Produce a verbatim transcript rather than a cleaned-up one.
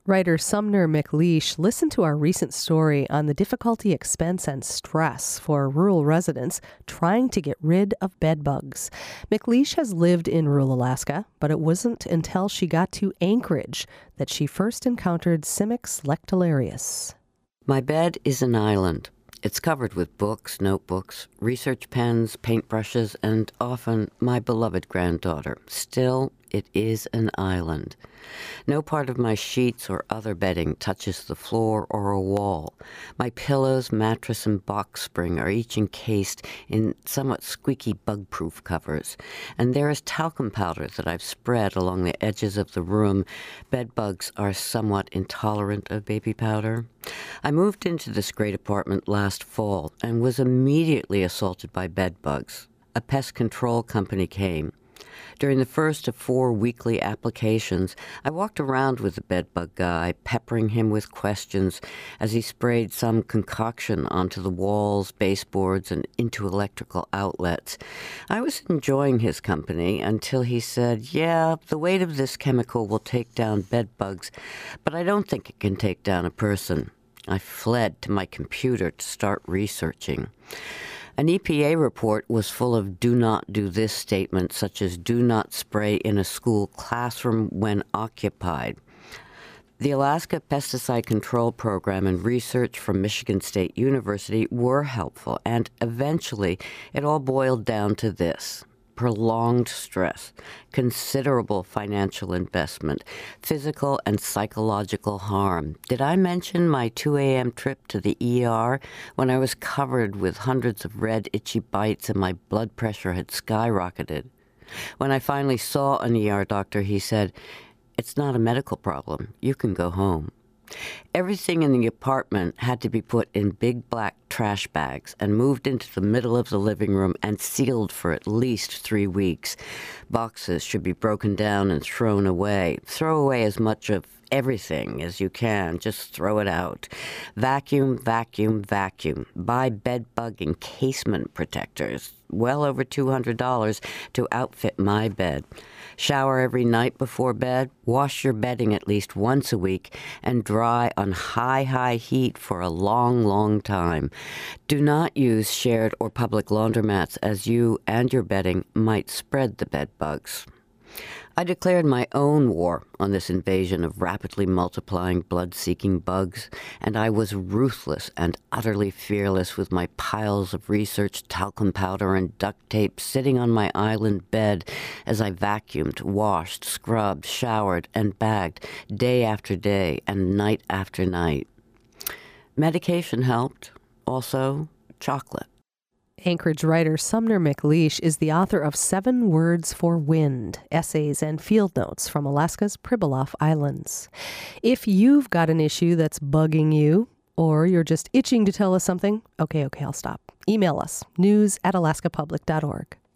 Writer Sumner McLeish listened to our recent story on the difficulty, expense, and stress for rural residents trying to get rid of bed bugs. McLeish has lived in rural Alaska, but it wasn't until she got to Anchorage that she first encountered Simix lectularius. My bed is an island. It's covered with books, notebooks, research pens, paintbrushes, and often my beloved granddaughter. Still, it is an island. No part of my sheets or other bedding touches the floor or a wall. My pillows, mattress, and box spring are each encased in somewhat squeaky bug-proof covers. And there is talcum powder that I've spread along the edges of the room. Bed bugs are somewhat intolerant of baby powder. I moved into this great apartment last fall and was immediately assaulted by bed bugs. A pest control company came. During the first of four weekly applications, I walked around with the bedbug guy, peppering him with questions as he sprayed some concoction onto the walls, baseboards, and into electrical outlets. I was enjoying his company until he said, yeah, the weight of this chemical will take down bed bugs, but I don't think it can take down a person. I fled to my computer to start researching. An E P A report was full of do not do this statements, such as do not spray in a school classroom when occupied. The Alaska Pesticide Control Program and research from Michigan State University were helpful, and eventually it all boiled down to this: prolonged stress, considerable financial investment, physical and psychological harm. Did I mention my two a.m. trip to the E R when I was covered with hundreds of red, itchy bites and my blood pressure had skyrocketed? When I finally saw an E R doctor, he said, "It's not a medical problem. You can go home." Everything in the apartment had to be put in big black trash bags and moved into the middle of the living room and sealed for at least three weeks. Boxes should be broken down and thrown away. Throw away as much of everything as you can. Just throw it out. Vacuum, vacuum, vacuum. Buy bed bug encasement protectors. Well over two hundred dollars to outfit my bed. Shower every night before bed. Wash your bedding at least once a week and dry on high, high heat for a long, long time. Do not use shared or public laundromats, as you and your bedding might spread the bed bugs. I declared my own war on this invasion of rapidly multiplying blood-seeking bugs, and I was ruthless and utterly fearless with my piles of research talcum powder and duct tape sitting on my island bed as I vacuumed, washed, scrubbed, showered, and bagged day after day and night after night. Medication helped. Also, chocolate. Anchorage writer Sumner McLeish is the author of Seven Words for Wind, essays and field notes from Alaska's Pribilof Islands. If you've got an issue that's bugging you, or you're just itching to tell us something, okay, okay, I'll stop. Email us, news at alaska public dot org.